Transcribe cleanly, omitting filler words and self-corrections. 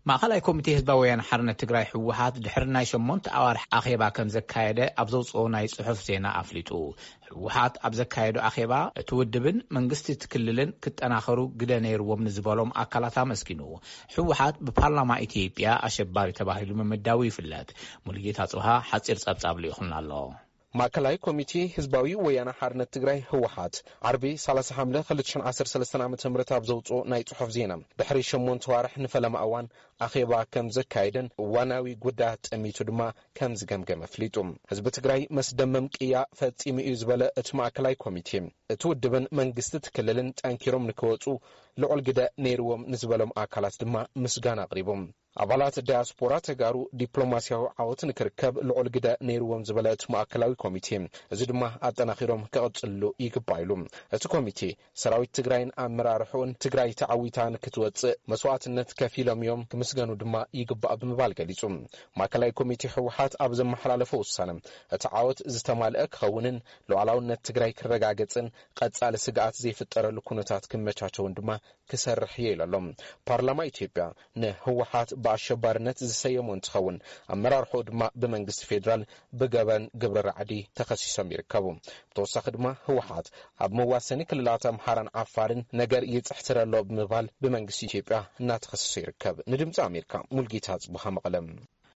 ማእከላይ ኮሚቴ ህዝባዊ ወያነ ሓርነት ትግራይ ህወሓት ድሕሪ ናይ 8 ኣዋርሕ ኣኼባ ከም ዘካየደ ኣብ ዘውፅኦ ናይ ጽሑፍ ዜና ኣፍሊጡ ህወሓት ኣብ ዘካየዶ ኣኼባ እቲ ውድብን መንግስቲ ትክልልን ክጠናኸሩ ግደ ነይርዎም ንዝበሎም ኣካላት ኣመስኪኑ ህወሓት ብፓርላማ ኢትዮጵያ ኣሸባሪ ተባሂሉ ምምዳው ይፍለጥ ሙሉጌታ ጽብሃ ሓጺር ጸብጻብ ልይኹን ኣሎ ማእከላይ ኮሚቴ ህዝባዊ ወያነ ሓርነት ትግራይ ህወሓት ዓርቢ 30 ሐምለ 2013 ዓ.ም ኣብ ዘውፅኦ ናይ ጽሑፍ ዜና ድሕሪ 8 ዋርሕ ንፈለማ እዋን ኣኼባ ከም ዘካየደን ዋናዊ ጉዳያት ጠሚቱ ድማ ከም ዝገምገመ ኣፍሊጡ ህዝቢ ትግራይ መስደመም ቅያ ፈጺሙ እዩ ዝበለ እቲ ማእከላይ ኮሚቴ እቲ ውድብን መንግስቲ ትክልልን ጠንኪሮም ንክወጹ ልዑል ግደ ነይርዎም ንዝበሎም ኣካላት ድማ ምስጋና ኣቕሪቦም አባላት ዲያስፖራ ተጋሩ ዲፕሎማሲያዊ ዓወትን ክርከብ ልዑል ግደ ነይርዎም ዝበለት ማእከላዊ ኮሚቴ እዚ ድማ አጠናኺሮም ከቅጽሉ ይግባይሉ እቲ ኮሚቴ ሰራዊት ትግራይን አመራርሑን ትግራይ ተዓዊታን ክትወጽእ መስዋዕትነት ከፊሎም እዮም ክምስገኑ ድማ ይግባእ ብምባል ገሊጹ ማእከላዊ ኮሚቴ ህወሓት ኣብ ዘመሓላለፈ ውሳነ እቲ ዓወት ዝተማልአ ክኸውንን ሉዓላውነት ትግራይ ክረጋገጽን ቀጻሊ ስግኣት ዘይፍጠረሉ ኩነታት ክመቻቸውን ድማ ክሰርሕ የሎም ፓርላማ ኢትዮጵያ ንህወሓት በአሸባሪነት ዝሰየሙ እንትኸውን አመራርሑ ድማ በመንግስት ፌደራል በገበን ግብረ ረዓዲ ተኸሲሶም ይርከቡ ተወሳኺ ድማ ህወሓት ኣብ መዋሰኒ ክልላት አምሓራን ዓፋርን ነገር ይጽሕትረሎ ብምባል በመንግስት ኢትዮጵያ እናተኸሰሰ ይርከብ ንድምፂ አሜሪካ ሙሉጌታ ጽብሃ መቐለም